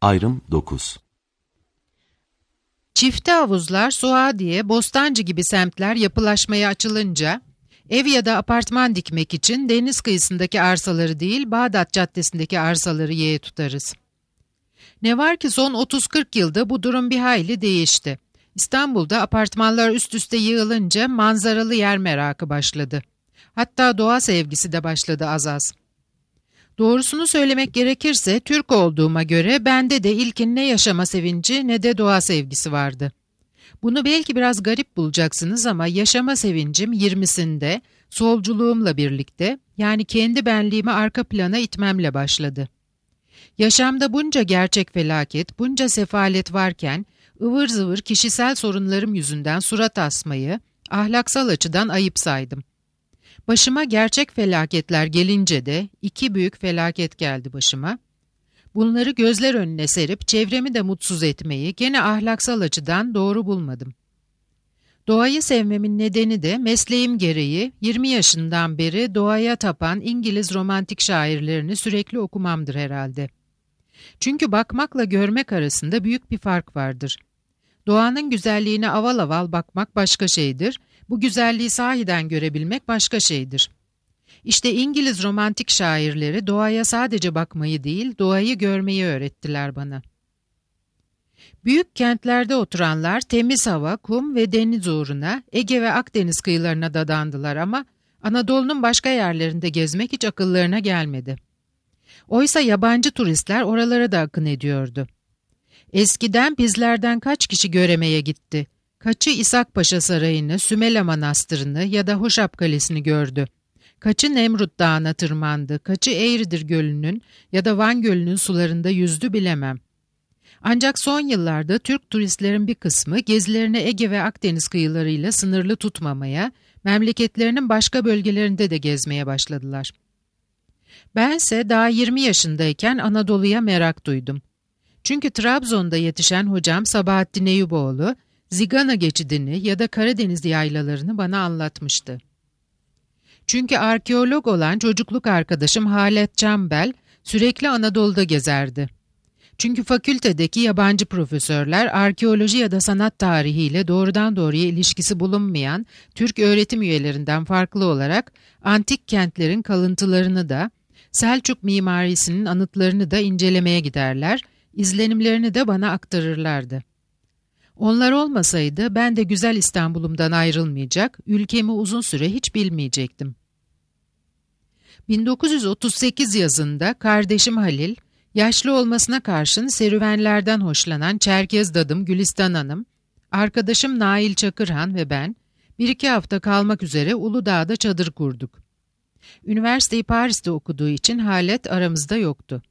Ayrım 9. Çifte havuzlar, Suadiye, Bostancı gibi semtler yapılaşmaya açılınca, ev ya da apartman dikmek için deniz kıyısındaki arsaları değil, Bağdat Caddesi'ndeki arsaları yeğe tutarız. Ne var ki son 30-40 yılda bu durum bir hayli değişti. İstanbul'da apartmanlar üst üste yığılınca manzaralı yer merakı başladı. Hatta doğa sevgisi de başladı az az. Doğrusunu söylemek gerekirse Türk olduğuma göre bende de ilkin ne yaşama sevinci ne de doğa sevgisi vardı. Bunu belki biraz garip bulacaksınız ama yaşama sevincim 20'sinde solculuğumla birlikte, yani kendi benliğimi arka plana itmemle başladı. Yaşamda bunca gerçek felaket, bunca sefalet varken ıvır zıvır kişisel sorunlarım yüzünden surat asmayı ahlaksal açıdan ayıp saydım. Başıma gerçek felaketler gelince de 2 büyük felaket geldi başıma. Bunları gözler önüne serip çevremi de mutsuz etmeyi gene ahlaksal açıdan doğru bulmadım. Doğayı sevmemin nedeni de mesleğim gereği 20 yaşından beri doğaya tapan İngiliz romantik şairlerini sürekli okumamdır herhalde. Çünkü bakmakla görmek arasında büyük bir fark vardır. Doğanın güzelliğine aval aval bakmak başka şeydir, bu güzelliği sahiden görebilmek başka şeydir. İşte İngiliz romantik şairleri doğaya sadece bakmayı değil, doğayı görmeyi öğrettiler bana. Büyük kentlerde oturanlar temiz hava, kum ve deniz uğruna Ege ve Akdeniz kıyılarına dadandılar ama Anadolu'nun başka yerlerinde gezmek hiç akıllarına gelmedi. Oysa yabancı turistler oralara da akın ediyordu. Eskiden bizlerden kaç kişi göremeye gitti? Kaçı İshak Paşa Sarayı'nı, Sümela Manastırı'nı ya da Hoşap Kalesi'ni gördü? Kaçı Nemrut Dağı'na tırmandı? Kaçı Eğridir Gölü'nün ya da Van Gölü'nün sularında yüzdü bilemem. Ancak son yıllarda Türk turistlerin bir kısmı gezilerini Ege ve Akdeniz kıyılarıyla sınırlı tutmamaya, memleketlerinin başka bölgelerinde de gezmeye başladılar. Bense daha 20 yaşındayken Anadolu'ya merak duydum. Çünkü Trabzon'da yetişen hocam Sabahattin Eyüboğlu, Zigana geçidini ya da Karadeniz yaylalarını bana anlatmıştı. Çünkü arkeolog olan çocukluk arkadaşım Halet Cambel sürekli Anadolu'da gezerdi. Çünkü fakültedeki yabancı profesörler arkeoloji ya da sanat tarihiyle doğrudan doğruya ilişkisi bulunmayan Türk öğretim üyelerinden farklı olarak antik kentlerin kalıntılarını da, Selçuk mimarisinin anıtlarını da incelemeye giderler, izlenimlerini de bana aktarırlardı. Onlar olmasaydı ben de güzel İstanbul'umdan ayrılmayacak, ülkemi uzun süre hiç bilmeyecektim. 1938 yazında kardeşim Halil, yaşlı olmasına karşın serüvenlerden hoşlanan Çerkez dadım Gülistan Hanım, arkadaşım Nail Çakırhan ve ben 1-2 hafta kalmak üzere Uludağ'da çadır kurduk. Üniversiteyi Paris'te okuduğu için Halet aramızda yoktu.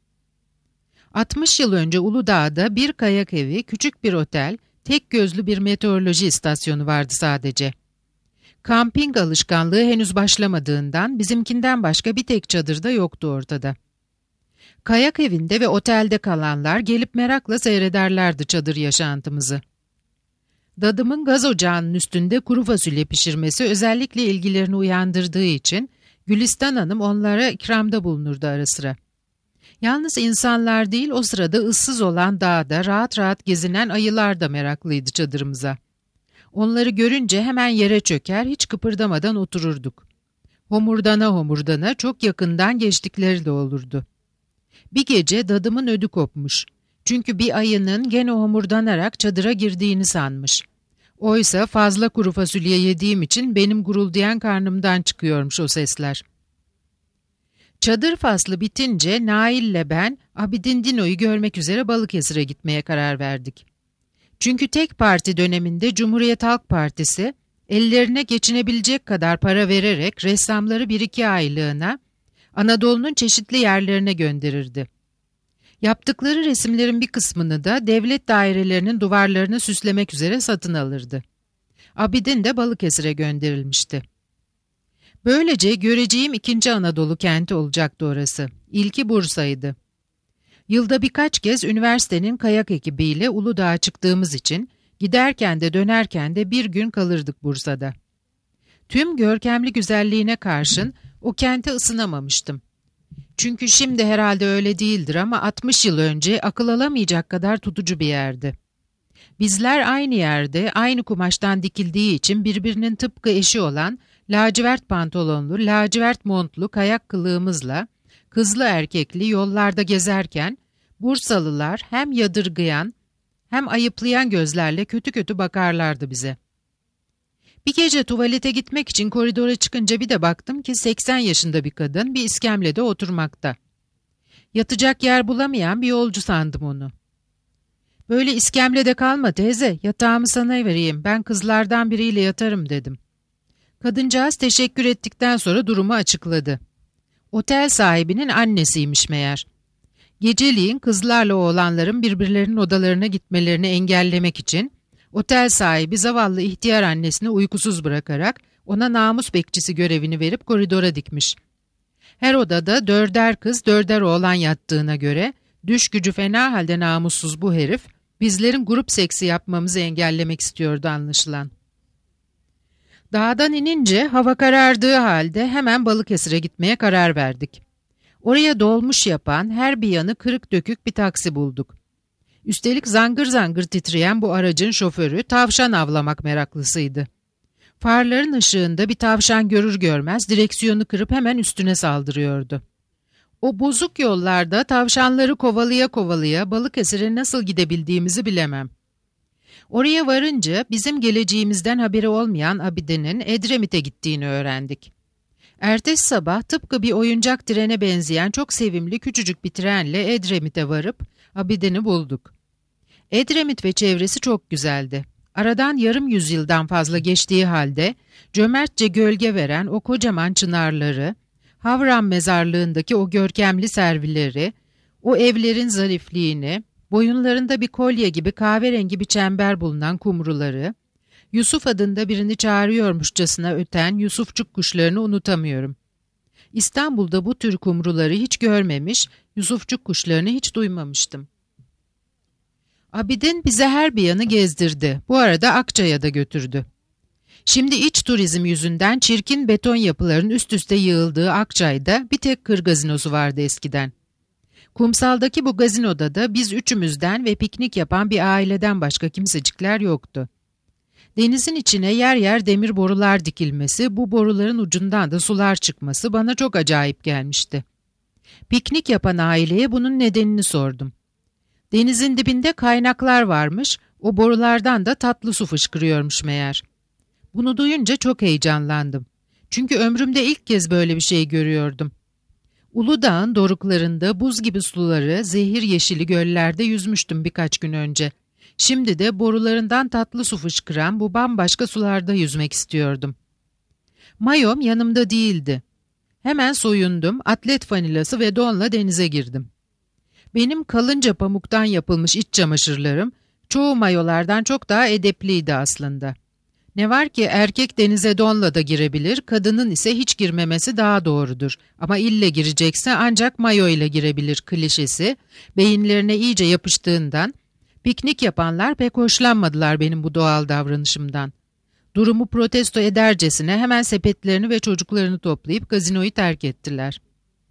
60 yıl önce Uludağ'da bir kayak evi, küçük bir otel, tek gözlü bir meteoroloji istasyonu vardı sadece. Kamping alışkanlığı henüz başlamadığından bizimkinden başka bir tek çadır da yoktu ortada. Kayak evinde ve otelde kalanlar gelip merakla seyrederlerdi çadır yaşantımızı. Dadımın gaz ocağının üstünde kuru fasulye pişirmesi özellikle ilgilerini uyandırdığı için Gülistan Hanım onlara ikramda bulunurdu ara sıra. Yalnız insanlar değil, o sırada ıssız olan dağda rahat rahat gezinen ayılar da meraklıydı çadırımıza. Onları görünce hemen yere çöker, hiç kıpırdamadan otururduk. Homurdana homurdana çok yakından geçtikleri de olurdu. Bir gece dadımın ödü kopmuş. Çünkü bir ayının gene homurdanarak çadıra girdiğini sanmış. Oysa fazla kuru fasulye yediğim için benim guruldayan karnımdan çıkıyormuş o sesler. Çadır faslı bitince Nail'le ben Abidin Dino'yu görmek üzere Balıkesir'e gitmeye karar verdik. Çünkü tek parti döneminde Cumhuriyet Halk Partisi ellerine geçinebilecek kadar para vererek ressamları 1-2 aylığına Anadolu'nun çeşitli yerlerine gönderirdi. Yaptıkları resimlerin bir kısmını da devlet dairelerinin duvarlarını süslemek üzere satın alırdı. Abidin de Balıkesir'e gönderilmişti. Böylece göreceğim 2. Anadolu kenti olacaktı orası. İlki Bursa'ydı. Yılda birkaç kez üniversitenin kayak ekibiyle Uludağ'a çıktığımız için giderken de dönerken de bir gün kalırdık Bursa'da. Tüm görkemli güzelliğine karşın o kente ısınamamıştım. Çünkü şimdi herhalde öyle değildir ama 60 yıl önce akıl alamayacak kadar tutucu bir yerdi. Bizler aynı yerde, aynı kumaştan dikildiği için birbirinin tıpkı eşi olan lacivert pantolonlu, lacivert montlu kayak kılığımızla kızlı erkekli yollarda gezerken Bursalılar hem yadırgayan hem ayıplayan gözlerle kötü kötü bakarlardı bize. Bir gece tuvalete gitmek için koridora çıkınca bir de baktım ki 80 yaşında bir kadın bir iskemlede oturmakta. Yatacak yer bulamayan bir yolcu sandım onu. "Böyle iskemlede kalma teyze, yatağımı sana vereyim, ben kızlardan biriyle yatarım" dedim. Kadıncağız teşekkür ettikten sonra durumu açıkladı. Otel sahibinin annesiymiş meğer. Geceliğin kızlarla oğlanların birbirlerinin odalarına gitmelerini engellemek için otel sahibi zavallı ihtiyar annesini uykusuz bırakarak ona namus bekçisi görevini verip koridora dikmiş. Her odada 4'er kız 4'er oğlan yattığına göre düş gücü fena halde namussuz bu herif bizlerin grup seksi yapmamızı engellemek istiyordu anlaşılan. Dağdan inince hava karardığı halde hemen Balıkesir'e gitmeye karar verdik. Oraya dolmuş yapan her bir yanı kırık dökük bir taksi bulduk. Üstelik zangır zangır titreyen bu aracın şoförü tavşan avlamak meraklısıydı. Farların ışığında bir tavşan görür görmez direksiyonu kırıp hemen üstüne saldırıyordu. O bozuk yollarda tavşanları kovalaya kovalaya Balıkesir'e nasıl gidebildiğimizi bilemem. Oraya varınca bizim geleceğimizden haberi olmayan Abide'nin Edremit'e gittiğini öğrendik. Ertesi sabah tıpkı bir oyuncak trene benzeyen çok sevimli küçücük bir trenle Edremit'e varıp Abide'ni bulduk. Edremit ve çevresi çok güzeldi. Aradan yarım yüzyıldan fazla geçtiği halde cömertçe gölge veren o kocaman çınarları, Havran mezarlığındaki o görkemli servileri, o evlerin zarifliğini, boyunlarında bir kolye gibi kahverengi bir çember bulunan kumruları, Yusuf adında birini çağırıyormuşçasına öten Yusufçuk kuşlarını unutamıyorum. İstanbul'da bu tür kumruları hiç görmemiş, Yusufçuk kuşlarını hiç duymamıştım. Abidin bize her bir yanı gezdirdi. Bu arada Akçay'a da götürdü. Şimdi iç turizm yüzünden çirkin beton yapıların üst üste yığıldığı Akçay'da bir tek kır gazinosu vardı eskiden. Kumsaldaki bu gazinoda da biz üçümüzden ve piknik yapan bir aileden başka kimsecikler yoktu. Denizin içine yer yer demir borular dikilmesi, bu boruların ucundan da sular çıkması bana çok acayip gelmişti. Piknik yapan aileye bunun nedenini sordum. Denizin dibinde kaynaklar varmış, o borulardan da tatlı su fışkırıyormuş meğer. Bunu duyunca çok heyecanlandım. Çünkü ömrümde ilk kez böyle bir şey görüyordum. Uludağ'ın doruklarında buz gibi suları, zehir yeşili göllerde yüzmüştüm birkaç gün önce. Şimdi de borularından tatlı su fışkıran bu bambaşka sularda yüzmek istiyordum. Mayom yanımda değildi. Hemen soyundum, atlet fanilası ve donla denize girdim. Benim kalınca pamuktan yapılmış iç çamaşırlarım, çoğu mayolardan çok daha edepliydi aslında. Ne var ki erkek denize donla da girebilir, kadının ise hiç girmemesi daha doğrudur. Ama ille girecekse ancak mayo ile girebilir klişesi, beyinlerine iyice yapıştığından, piknik yapanlar pek hoşlanmadılar benim bu doğal davranışımdan. Durumu protesto edercesine hemen sepetlerini ve çocuklarını toplayıp gazinoyu terk ettiler.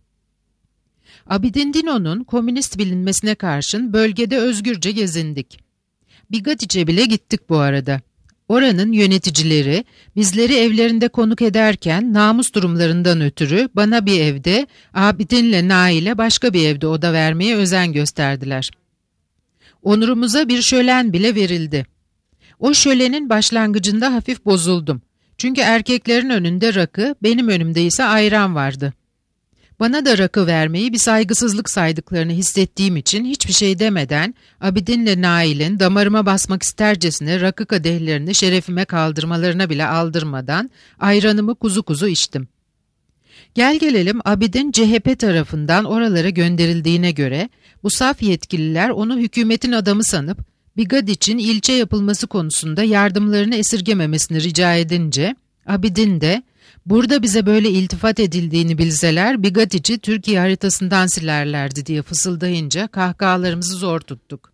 Abidin Dino'nun komünist bilinmesine karşın bölgede özgürce gezindik. Bigadiç'e bile gittik bu arada. Oranın yöneticileri bizleri evlerinde konuk ederken namus durumlarından ötürü bana bir evde, Abidin'le Nail'e başka bir evde oda vermeye özen gösterdiler. Onurumuza bir şölen bile verildi. O şölenin başlangıcında hafif bozuldum. Çünkü erkeklerin önünde rakı, benim önümde ise ayran vardı. Bana da rakı vermeyi bir saygısızlık saydıklarını hissettiğim için hiçbir şey demeden Abidin'le Nail'in damarıma basmak istercesine rakı kadehlerini şerefime kaldırmalarına bile aldırmadan ayranımı kuzu kuzu içtim. Gel gelelim Abidin CHP tarafından oralara gönderildiğine göre bu saf yetkililer onu hükümetin adamı sanıp Bigadiç'in ilçe yapılması konusunda yardımlarını esirgememesini rica edince Abidin de burada bize böyle iltifat edildiğini bilseler Bigadiç'i Türkiye haritasından silerlerdi diye fısıldayınca kahkahalarımızı zor tuttuk.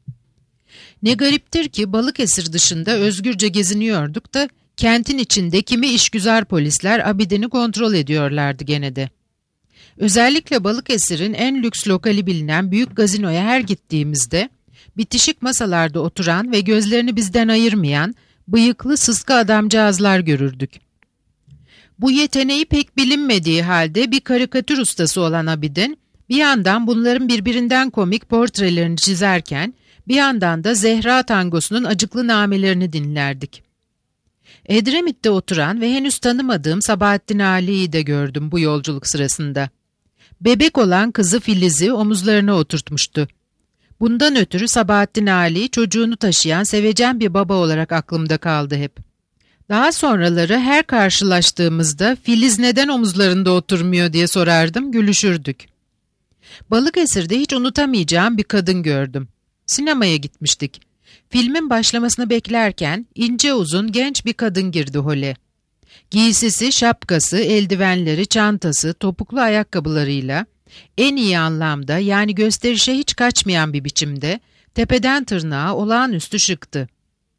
Ne gariptir ki Balıkesir dışında özgürce geziniyorduk da kentin içinde kimi işgüzar polisler Abidin'i kontrol ediyorlardı gene de. Özellikle Balıkesir'in en lüks lokali bilinen büyük gazinoya her gittiğimizde bitişik masalarda oturan ve gözlerini bizden ayırmayan bıyıklı sıska adamcağızlar görürdük. Bu yeteneği pek bilinmediği halde bir karikatür ustası olan Abidin, bir yandan bunların birbirinden komik portrelerini çizerken, bir yandan da Zehra tangosunun acıklı namelerini dinlerdik. Edremit'te oturan ve henüz tanımadığım Sabahattin Ali'yi de gördüm bu yolculuk sırasında. Bebek olan kızı Filiz'i omuzlarına oturtmuştu. Bundan ötürü Sabahattin Ali çocuğunu taşıyan sevecen bir baba olarak aklımda kaldı hep. Daha sonraları her karşılaştığımızda Filiz neden omuzlarında oturmuyor diye sorardım, gülüşürdük. Balıkesir'de hiç unutamayacağım bir kadın gördüm. Sinemaya gitmiştik. Filmin başlamasını beklerken ince uzun genç bir kadın girdi hole. Giysisi, şapkası, eldivenleri, çantası, topuklu ayakkabılarıyla en iyi anlamda yani gösterişe hiç kaçmayan bir biçimde tepeden tırnağa olağanüstü şıktı.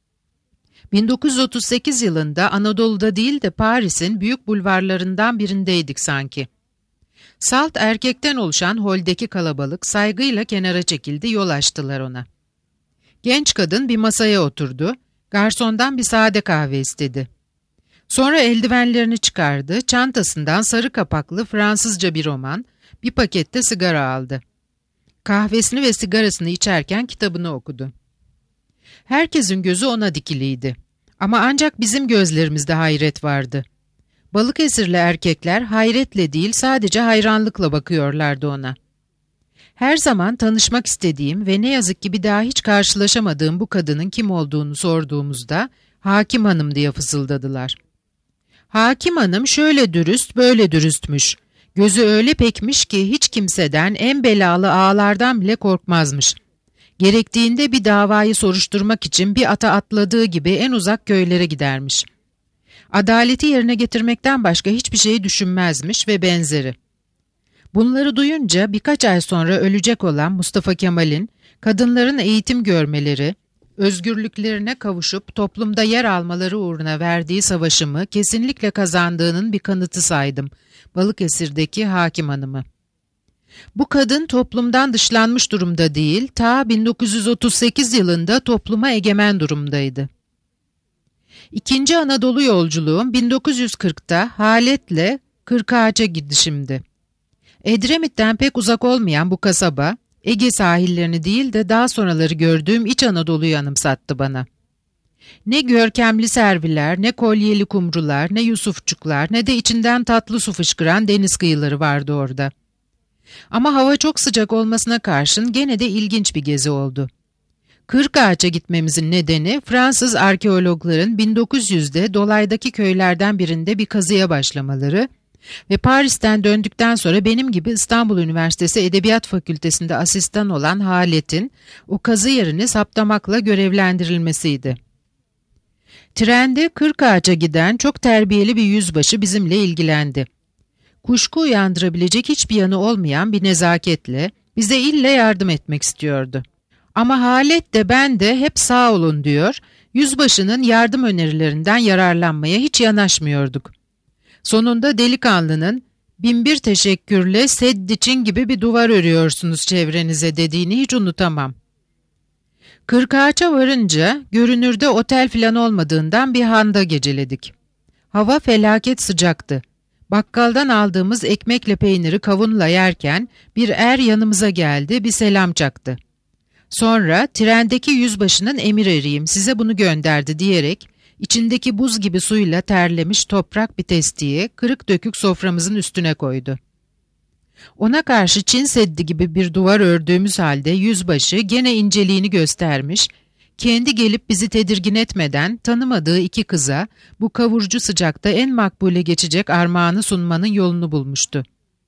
1938 yılında Anadolu'da değil de Paris'in büyük bulvarlarından birindeydik sanki. Salt erkekten oluşan holdeki kalabalık saygıyla kenara çekildi, yol açtılar ona. Genç kadın bir masaya oturdu, garsondan bir sade kahve istedi. Sonra eldivenlerini çıkardı, çantasından sarı kapaklı Fransızca bir roman, bir pakette sigara aldı. Kahvesini ve sigarasını içerken kitabını okudu. Herkesin gözü ona dikiliydi. Ama ancak bizim gözlerimizde hayret vardı. Balıkesirli erkekler hayretle değil sadece hayranlıkla bakıyorlardı ona. Her zaman tanışmak istediğim ve ne yazık ki bir daha hiç karşılaşamadığım bu kadının kim olduğunu sorduğumuzda Hakim Hanım diye fısıldadılar. Hakim Hanım şöyle dürüst böyle dürüstmüş. Gözü öyle pekmiş ki hiç kimseden en belalı ağalardan bile korkmazmış. Gerektiğinde bir davayı soruşturmak için bir ata atladığı gibi en uzak köylere gidermiş. Adaleti yerine getirmekten başka hiçbir şeyi düşünmezmiş ve benzeri. Bunları duyunca birkaç ay sonra ölecek olan Mustafa Kemal'in kadınların eğitim görmeleri, özgürlüklerine kavuşup toplumda yer almaları uğruna verdiği savaşımı kesinlikle kazandığının bir kanıtı saydım Balıkesir'deki Hakim Hanım'ı. Bu kadın toplumdan dışlanmış durumda değil, ta 1938 yılında topluma egemen durumdaydı. İkinci Anadolu yolculuğum 1940'ta Halet'le Kırkağaç'a gidişimdi. Edremit'ten pek uzak olmayan bu kasaba, Ege sahillerini değil de daha sonraları gördüğüm İç Anadolu'yu anımsattı bana. Ne görkemli serviler, ne kolyeli kumrular, ne yusufçuklar, ne de içinden tatlı su fışkıran deniz kıyıları vardı orada. Ama hava çok sıcak olmasına karşın gene de ilginç bir gezi oldu. Kırkağaç'a gitmemizin nedeni Fransız arkeologların 1900'de dolaydaki köylerden birinde bir kazıya başlamaları ve Paris'ten döndükten sonra benim gibi İstanbul Üniversitesi Edebiyat Fakültesi'nde asistan olan Halet'in o kazı yerini saptamakla görevlendirilmesiydi. Trende Kırkağaç'a giden çok terbiyeli bir yüzbaşı bizimle ilgilendi. Kuşku uyandırabilecek hiçbir yanı olmayan bir nezaketle bize ille yardım etmek istiyordu. Ama Halet de ben de hep sağ olun diyor, yüzbaşının yardım önerilerinden yararlanmaya hiç yanaşmıyorduk. Sonunda delikanlının "Binbir teşekkürle Seddiçin gibi bir duvar örüyorsunuz çevrenize" dediğini hiç unutamam. Kırkağaç'a varınca görünürde otel filan olmadığından bir handa geceledik. Hava felaket sıcaktı. Bakkaldan aldığımız ekmekle peyniri kavunla yerken bir er yanımıza geldi, bir selam çaktı. Sonra trendeki yüzbaşının emir eriyim size bunu gönderdi diyerek içindeki buz gibi suyla terlemiş toprak bir testiyi kırık dökük soframızın üstüne koydu. Ona karşı Çin Seddi gibi bir duvar ördüğümüz halde yüzbaşı gene inceliğini göstermiş, kendi gelip bizi tedirgin etmeden tanımadığı iki kıza bu kavurucu sıcakta en makbule geçecek armağanı sunmanın yolunu bulmuştu.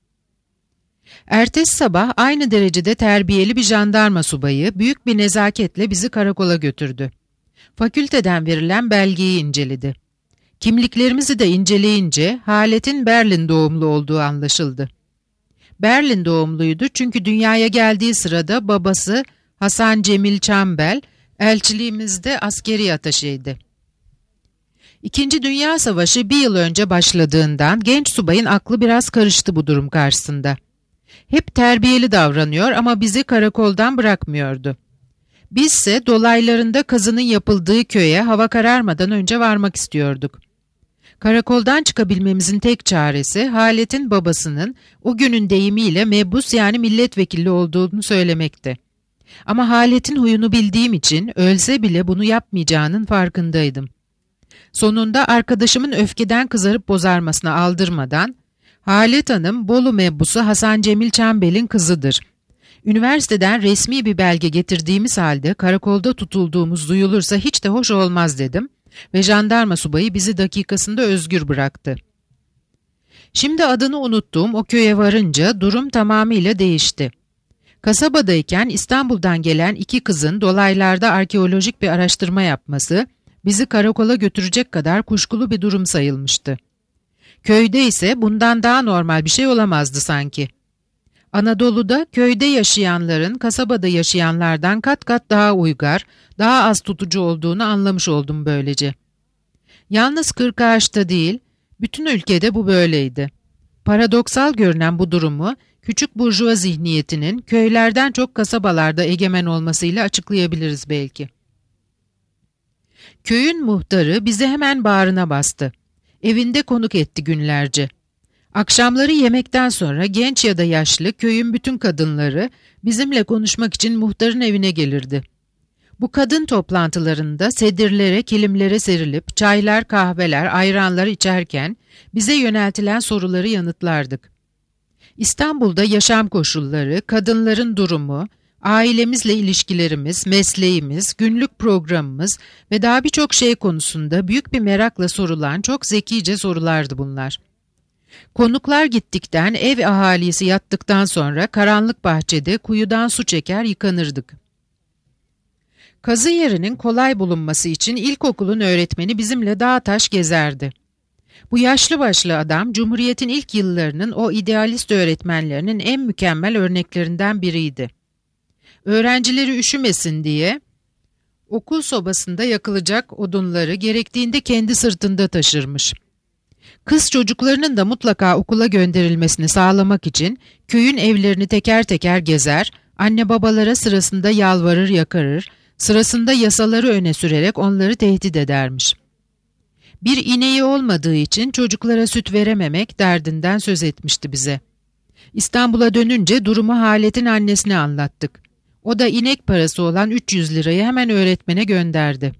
Ertesi sabah aynı derecede terbiyeli bir jandarma subayı büyük bir nezaketle bizi karakola götürdü. Fakülteden verilen belgeyi inceledi. Kimliklerimizi de inceleyince Halet'in Berlin doğumlu olduğu anlaşıldı. Berlin doğumluydu çünkü dünyaya geldiği sırada babası Hasan Cemil Çambel elçiliğimizde askeri ataşeydi. İkinci Dünya Savaşı bir yıl önce başladığından genç subayın aklı biraz karıştı bu durum karşısında. Hep terbiyeli davranıyor ama bizi karakoldan bırakmıyordu. Bizse dolaylarında kazının yapıldığı köye hava kararmadan önce varmak istiyorduk. Karakoldan çıkabilmemizin tek çaresi Halet'in babasının o günün deyimiyle mebus yani milletvekili olduğunu söylemekti. Ama Halet'in huyunu bildiğim için ölse bile bunu yapmayacağının farkındaydım. Sonunda arkadaşımın öfkeden kızarıp bozarmasına aldırmadan, Halet Hanım Bolu mebusu Hasan Cemil Çembel'in kızıdır. Üniversiteden resmi bir belge getirdiğimiz halde karakolda tutulduğumuz duyulursa hiç de hoş olmaz dedim ve jandarma subayı bizi dakikasında özgür bıraktı. Şimdi adını unuttuğum o köye varınca durum tamamıyla değişti. Kasabadayken İstanbul'dan gelen iki kızın dolaylarda arkeolojik bir araştırma yapması bizi karakola götürecek kadar kuşkulu bir durum sayılmıştı. Köyde ise bundan daha normal bir şey olamazdı sanki. Anadolu'da köyde yaşayanların kasabada yaşayanlardan kat kat daha uygar, daha az tutucu olduğunu anlamış oldum böylece. Yalnız Kırkağaç'ta değil, bütün ülkede bu böyleydi. Paradoksal görünen bu durumu, küçük burjuva zihniyetinin köylerden çok kasabalarda egemen olmasıyla açıklayabiliriz belki. Köyün muhtarı bizi hemen bağrına bastı. Evinde konuk etti günlerce. Akşamları yemekten sonra genç ya da yaşlı köyün bütün kadınları bizimle konuşmak için muhtarın evine gelirdi. Bu kadın toplantılarında sedirlere, kilimlere serilip çaylar, kahveler, ayranlar içerken bize yöneltilen soruları yanıtlardık. İstanbul'da yaşam koşulları, kadınların durumu, ailemizle ilişkilerimiz, mesleğimiz, günlük programımız ve daha birçok şey konusunda büyük bir merakla sorulan çok zekice sorulardı bunlar. Konuklar gittikten, ev ahalisi yattıktan sonra karanlık bahçede kuyudan su çeker yıkanırdık. Kazı yerinin kolay bulunması için ilkokulun öğretmeni bizimle dağ taş gezerdi. Bu yaşlı başlı adam Cumhuriyet'in ilk yıllarının o idealist öğretmenlerinin en mükemmel örneklerinden biriydi. Öğrencileri üşümesin diye okul sobasında yakılacak odunları gerektiğinde kendi sırtında taşırmış. Kız çocuklarının da mutlaka okula gönderilmesini sağlamak için köyün evlerini teker teker gezer, anne babalara sırasında yalvarır yakarır, sırasında yasaları öne sürerek onları tehdit edermiş. Bir ineği olmadığı için çocuklara süt verememek derdinden söz etmişti bize. İstanbul'a dönünce durumu Halet'in annesine anlattık. O da inek parası olan 300 lirayı hemen öğretmene gönderdi.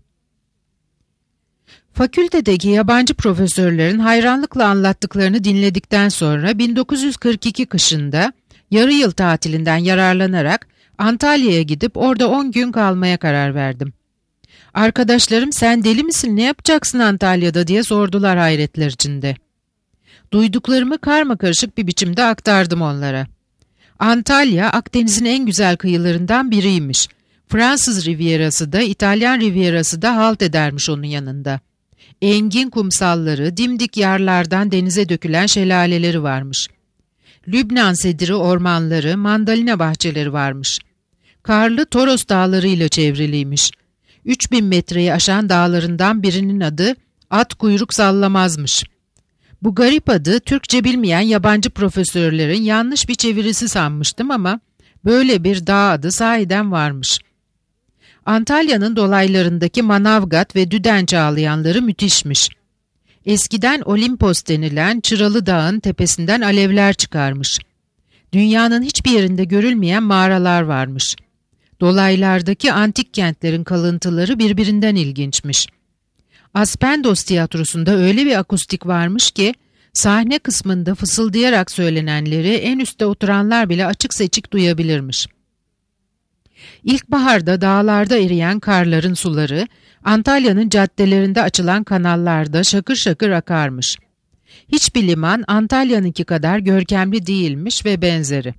Fakültedeki yabancı profesörlerin hayranlıkla anlattıklarını dinledikten sonra 1942 kışında yarı yıl tatilinden yararlanarak Antalya'ya gidip orada 10 gün kalmaya karar verdim. Arkadaşlarım sen deli misin, ne yapacaksın Antalya'da diye sordular hayretler içinde. Duyduklarımı karmakarışık bir biçimde aktardım onlara. Antalya Akdeniz'in en güzel kıyılarından biriymiş. Fransız Rivierası da İtalyan Rivierası da halt edermiş onun yanında. Engin kumsalları, dimdik yarlardan denize dökülen şelaleleri varmış. Lübnan sediri ormanları, mandalina bahçeleri varmış. Karlı Toros dağlarıyla çevriliymiş. 3000 metreyi aşan dağlarından birinin adı At Kuyruk Sallamazmış. Bu garip adı Türkçe bilmeyen yabancı profesörlerin yanlış bir çevirisi sanmıştım ama böyle bir dağ adı sahiden varmış. Antalya'nın dolaylarındaki Manavgat ve Düden çağlayanları müthişmiş. Eskiden Olimpos denilen Çıralı Dağ'ın tepesinden alevler çıkarmış. Dünyanın hiçbir yerinde görülmeyen mağaralar varmış. Dolaylardaki antik kentlerin kalıntıları birbirinden ilginçmiş. Aspendos tiyatrosunda öyle bir akustik varmış ki sahne kısmında fısıldayarak söylenenleri en üstte oturanlar bile açık seçik duyabilirmiş. İlkbaharda dağlarda eriyen karların suları Antalya'nın caddelerinde açılan kanallarda şakır şakır akarmış. Hiçbir liman Antalya'nınki kadar görkemli değilmiş ve benzeri.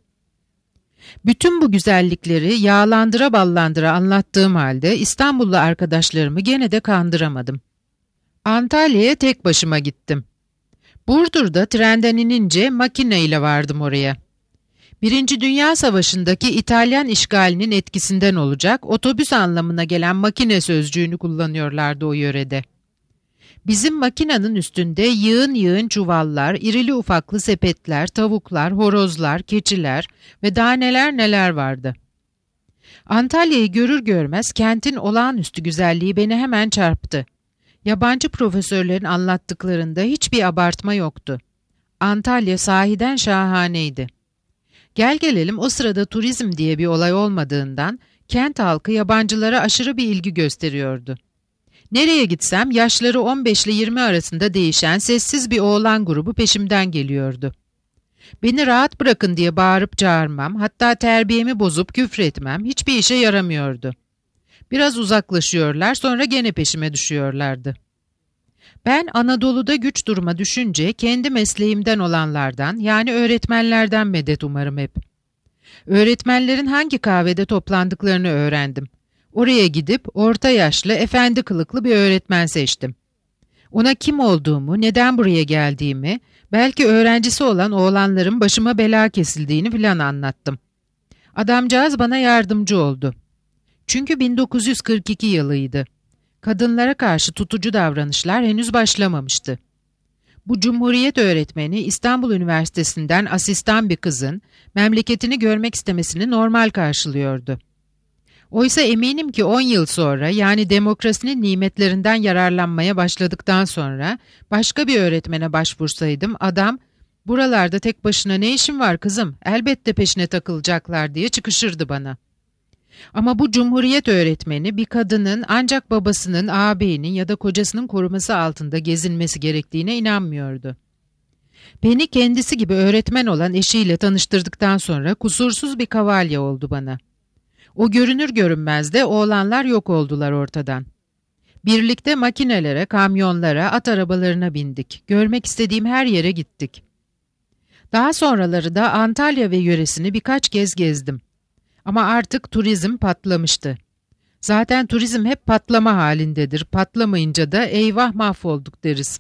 Bütün bu güzellikleri yağlandıra ballandıra anlattığım halde İstanbullu arkadaşlarımı gene de kandıramadım. Antalya'ya tek başıma gittim. Burdur'da trenden inince makine ile vardım oraya. Birinci Dünya Savaşı'ndaki İtalyan işgalinin etkisinden olacak otobüs anlamına gelen makine sözcüğünü kullanıyorlardı o yörede. Bizim makinenin üstünde yığın yığın çuvallar, irili ufaklı sepetler, tavuklar, horozlar, keçiler ve daha neler neler vardı. Antalya'yı görür görmez kentin olağanüstü güzelliği beni hemen çarptı. Yabancı profesörlerin anlattıklarında hiçbir abartma yoktu. Antalya sahiden şahaneydi. Gel gelelim o sırada turizm diye bir olay olmadığından kent halkı yabancılara aşırı bir ilgi gösteriyordu. Nereye gitsem yaşları 15 ile 20 arasında değişen sessiz bir oğlan grubu peşimden geliyordu. Beni rahat bırakın diye bağırıp çağırmam, hatta terbiyemi bozup küfretmem hiçbir işe yaramıyordu. Biraz uzaklaşıyorlar, sonra gene peşime düşüyorlardı. Ben Anadolu'da güç duruma düşünce kendi mesleğimden olanlardan, yani öğretmenlerden medet umarım hep. Öğretmenlerin hangi kahvede toplandıklarını öğrendim. Oraya gidip orta yaşlı, efendi kılıklı bir öğretmen seçtim. Ona kim olduğumu, neden buraya geldiğimi, belki öğrencisi olan oğlanların başıma bela kesildiğini filan anlattım. Adamcağız bana yardımcı oldu. Çünkü 1942 yılıydı. Kadınlara karşı tutucu davranışlar henüz başlamamıştı. Bu Cumhuriyet öğretmeni İstanbul Üniversitesi'nden asistan bir kızın memleketini görmek istemesini normal karşılıyordu. Oysa eminim ki 10 yıl sonra, yani demokrasinin nimetlerinden yararlanmaya başladıktan sonra başka bir öğretmene başvursaydım adam "Buralarda tek başına ne işin var kızım, elbette peşine takılacaklar" diye çıkışırdı bana. Ama bu Cumhuriyet öğretmeni bir kadının ancak babasının, ağabeyinin ya da kocasının koruması altında gezinmesi gerektiğine inanmıyordu. Beni kendisi gibi öğretmen olan eşiyle tanıştırdıktan sonra kusursuz bir kavalye oldu bana. O görünür görünmez de oğlanlar yok oldular ortadan. Birlikte makinelere, kamyonlara, at arabalarına bindik. Görmek istediğim her yere gittik. Daha sonraları da Antalya ve yöresini birkaç kez gezdim. Ama artık turizm patlamıştı. Zaten turizm hep patlama halindedir. Patlamayınca da eyvah mahvolduk deriz.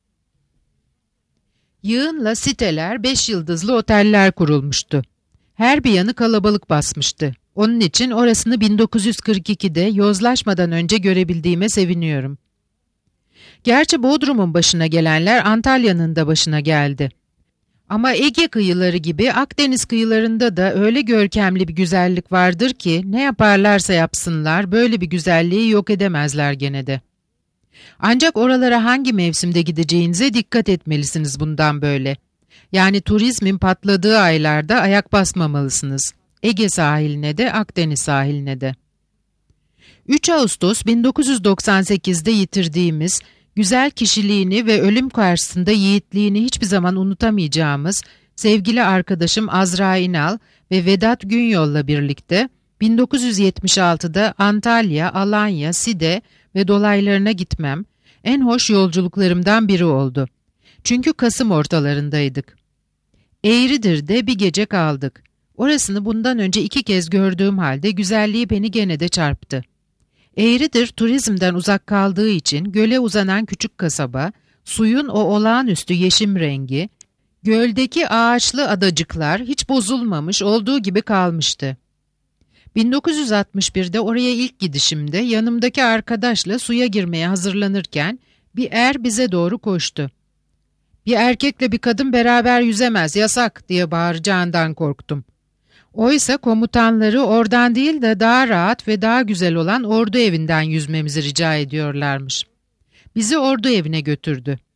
Yığınla siteler, 5 yıldızlı oteller kurulmuştu. Her bir yanı kalabalık basmıştı. Onun için orasını 1942'de yozlaşmadan önce görebildiğime seviniyorum. Gerçi Bodrum'un başına gelenler Antalya'nın da başına geldi. Ama Ege kıyıları gibi Akdeniz kıyılarında da öyle görkemli bir güzellik vardır ki ne yaparlarsa yapsınlar böyle bir güzelliği yok edemezler gene de. Ancak oralara hangi mevsimde gideceğinize dikkat etmelisiniz bundan böyle. Yani turizmin patladığı aylarda ayak basmamalısınız. Ege sahiline de Akdeniz sahiline de. 3 Ağustos 1998'de yitirdiğimiz, güzel kişiliğini ve ölüm karşısında yiğitliğini hiçbir zaman unutamayacağımız sevgili arkadaşım Azra İnal ve Vedat Günyol'la birlikte 1976'da Antalya, Alanya, Side ve dolaylarına gitmem en hoş yolculuklarımdan biri oldu. Çünkü Kasım ortalarındaydık. Eğridir'de bir gece kaldık. Orasını bundan önce 2 kez gördüğüm halde güzelliği beni gene de çarptı. Eğridir turizmden uzak kaldığı için göle uzanan küçük kasaba, suyun o olağanüstü yeşim rengi, göldeki ağaçlı adacıklar hiç bozulmamış olduğu gibi kalmıştı. 1961'de oraya ilk gidişimde yanımdaki arkadaşla suya girmeye hazırlanırken bir er bize doğru koştu. "Bir erkekle bir kadın beraber yüzemez, yasak!" diye bağıracağından korktum. Oysa komutanları oradan değil de daha rahat ve daha güzel olan ordu evinden yüzmemizi rica ediyorlarmış. Bizi ordu evine götürdü.